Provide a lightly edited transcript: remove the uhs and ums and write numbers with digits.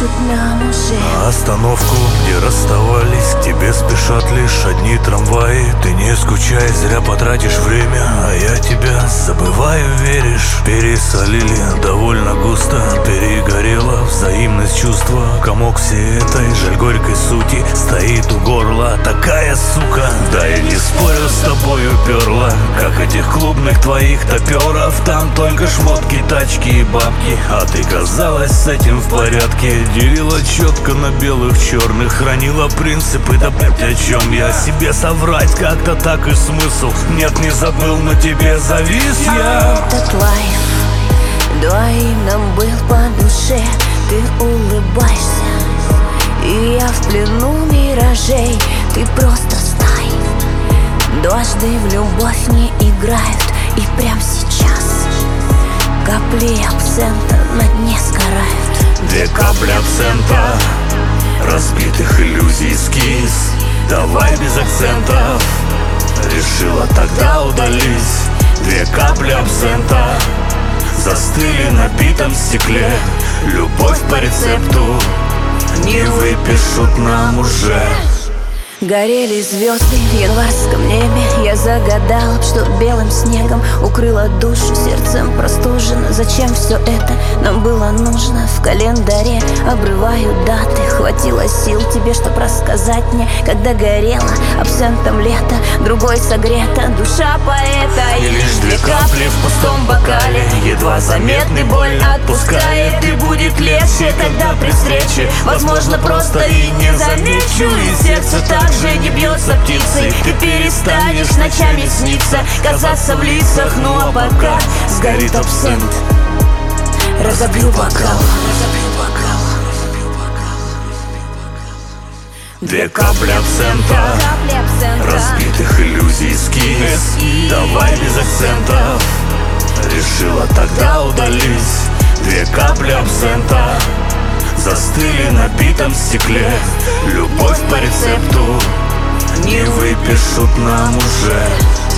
пишут нам уже. Остановку, где расставались, к тебе спешат лишь одни трамваи. Ты не скучай, зря потратишь время, а я тебя забываю, веришь. Пересолили довольно густо, перегорела взаимность чувства. Комок всей этой жаль горькой сути стоит у горла такая сука. Да я не спорю, с тобой уперла, как этих клубных твоих топеров. Там только шмотки, тачки и бабки, а ты казалась с этим в порядке. Делила четко на белых, черных, хранила принципы, да блять, о чем я себе соврать как-то так и смысл. Нет, не забыл, но тебе завис я. Этот лайф двоим нам был по душе. Ты улыбаешься, и я в плену миражей. Ты просто знай, дважды в любовь не играют. И прям сейчас капли абсента на дне сгорают. Две капли абсента, разбитых иллюзий эскиз. Давай без акцентов, решила тогда удалить. Две капли абсента застыли на битом стекле. Любовь по рецепту не выпишут нам уже. Горели звезды в январском небе. Я загадала, что белым снегом укрыла душу, сердцем простужена. Зачем все это нам было нужно? В календаре обрываю даты. Хватило сил тебе, чтоб рассказать мне, когда горело абсентом лето, другой согрета душа поэта. И лишь две капли в пустом бокале, едва заметный, боль отпускает. И будет легче тогда при встрече, возможно, просто и не замечу. И сердце так же не бьется птицей. Ты перестанешь ночами сниться, казаться в лицах. Ну а пока сгорит абсент, разобью бокал. Две капли абсента, разбитых иллюзий эскиз. Давай без акцентов, решила тогда удалить. Две капли абсента застыли на битом стекле. Любовь по рецепту не выпишут нам уже.